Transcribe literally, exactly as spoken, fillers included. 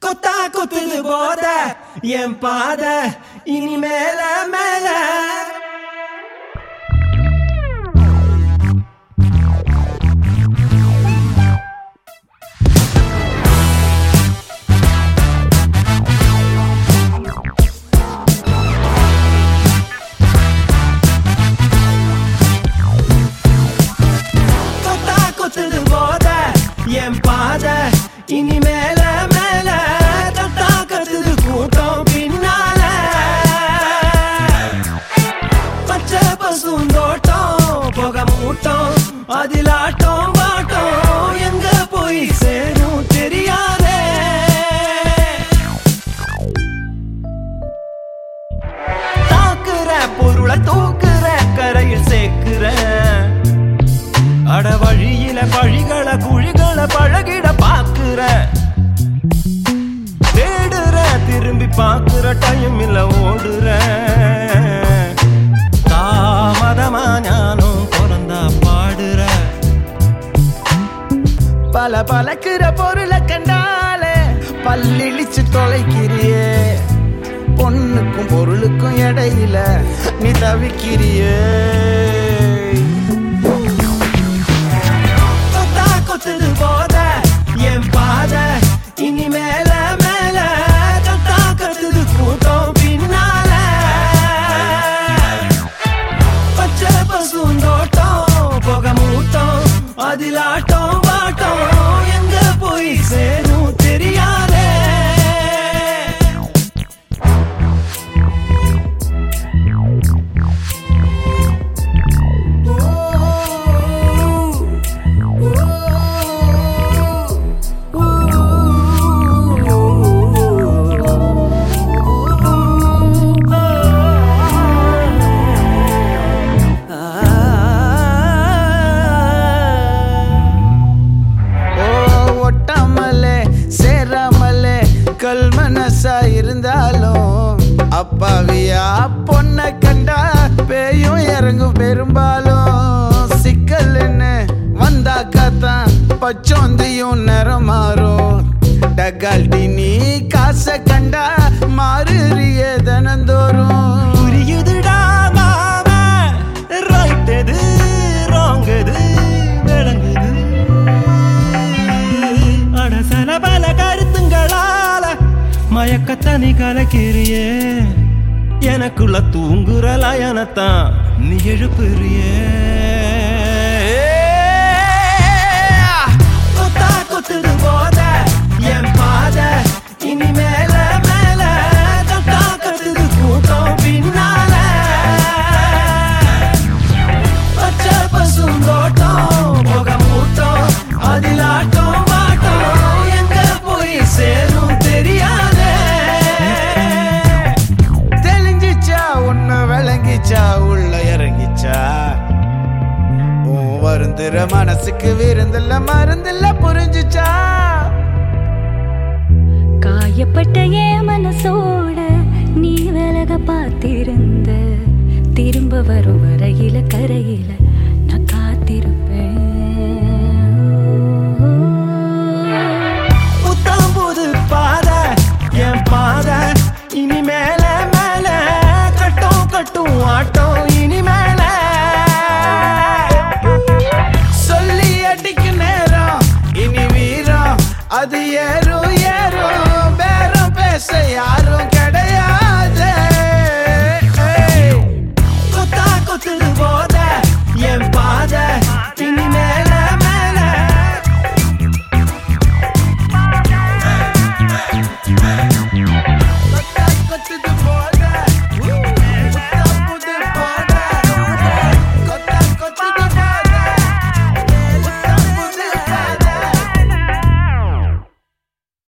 கொத்தா கொத்துது போத என் பாத இனி மேல மேல கொத்தா கொத்துது போத என் பாத இனி மேல மேல தத்தா கத்துது கூட்டம் பின்னால பச்சை பசுந்தோட்டம் புகை மூட்டம் அதிலாட்டம் பாட்டம் எங்க போய் சேரும் தெரியாதே தாக்குற பொருளை தூக்குற கரையில் சேர்க்கிற அட வழியில பழிகள குழிகள பழகிட பாக்குற தேடுற திரும்பி பாக்குற டைம் இல்ல ஓடுற தாமதமா ஞானம் பிறந்தா பாடுற பல பழக்கிற பொருளை கண்டாலே பல்லிழிச்சு தொலைக்கிறியே பொண்ணுக்கும் பொருளுக்கும் இடையில நீ தவிக்கிறியே கொத்துது போத என் பாத இனி மேல மேல தத்தா கத்துது கூட்டம் பின்னால பச்சை பசுந்தோட்டம் புகை மூட்டம் அதிலாட்டம் பாட்டம் எங்க போய் சேரும் தெரியாதே கல் மனசா இருந்தாலும் அப்பாவியா பொண்ண கண்டா பேயும் இறங்கும் பெரும்பாலும் சிக்கல்னு வந்தாக்காத்தான் பச்சோந்தியும் நிறம் மாறும் டகால்டி நீ காசை கண்டா மாறுறிய தினந்தோறும் புரியுதுடா மாமா ரைட் எது ராங் எது விளங்குது அடசன பல கருத்துங்களா மயக்கத்தனி கலக்கிறியே எனக்குள்ள தூங்குற லயனத்தான் நீ எழுப்புறியே கொத்தா கொத்துது போத என் பாத இனி மேல மேல தத்தா கத்துது கூட்டம் பின்னால பச்சை பசுந்தோட்டம் புகை மூட்டம் அதிலாட்டம் பாட்டம் எங்க போய் சேரும் தெரியாது உள்ள இறங்கிச்சா வருந்துற மனசுக்கு விருந்தில்ல மருந்தில்ல புரிஞ்சுச்சா காயப்பட்ட ஏன் மனசோட நீ விலக பார்த்திருந்த திரும்ப வரும் வரையில கரையில நான் காத்திருப்பேன் புத்தம் புது பாத என் பாத இனி மேல மேல கட்டும் கட்டும் ஆட்டம் இனி மேல சொல்லி அடிக்கு நேரம் இனி வீரம் அது ஏறும் ஏறும் பேரும் பேச யாரும் கிடையாது கொத்தா கொத்துது போத